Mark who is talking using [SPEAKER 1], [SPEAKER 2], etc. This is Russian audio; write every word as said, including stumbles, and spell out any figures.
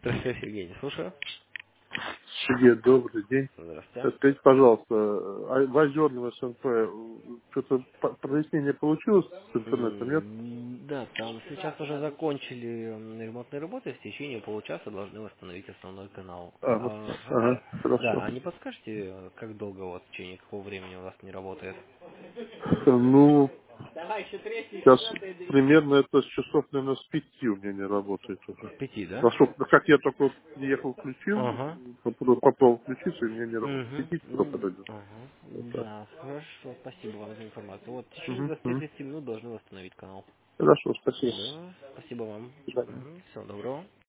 [SPEAKER 1] Здравствуйте, Евгений, слушаю.
[SPEAKER 2] Сергей, добрый день. Э,
[SPEAKER 1] Здравствуйте.
[SPEAKER 2] Скажите, пожалуйста, а в озерном СНП что-то по- прояснение получилось с интернетом, нет?
[SPEAKER 1] М, Да, там сейчас уже закончили м, ремонтные работы, в течение получаса должны восстановить основной канал.
[SPEAKER 2] А, вот,
[SPEAKER 1] Ага.
[SPEAKER 2] ага,
[SPEAKER 1] Да,
[SPEAKER 2] хорошо.
[SPEAKER 1] а не подскажете, э, как долго у вас в течение какого времени у вас не работает?
[SPEAKER 2] Э, Ну, сейчас примерно это с часов, наверное, с пяти у меня не работает уже.
[SPEAKER 1] С пяти, да?
[SPEAKER 2] Поскольку, как я только вот приехал, включил,
[SPEAKER 1] Ага.
[SPEAKER 2] попробовал попробовал включиться, и у меня не работает. С
[SPEAKER 1] Угу.
[SPEAKER 2] пяти часов
[SPEAKER 1] Ну,
[SPEAKER 2] подойдет.
[SPEAKER 1] ага.
[SPEAKER 2] Вот так.
[SPEAKER 1] Да, хорошо, спасибо вам за информацию. Вот, в течение
[SPEAKER 2] Мгм, мгм.
[SPEAKER 1] двадцати тридцати минут должны восстановить канал.
[SPEAKER 2] Хорошо, спасибо.
[SPEAKER 1] Да, спасибо вам.
[SPEAKER 2] До свидания.
[SPEAKER 1] Угу. Всего доброго.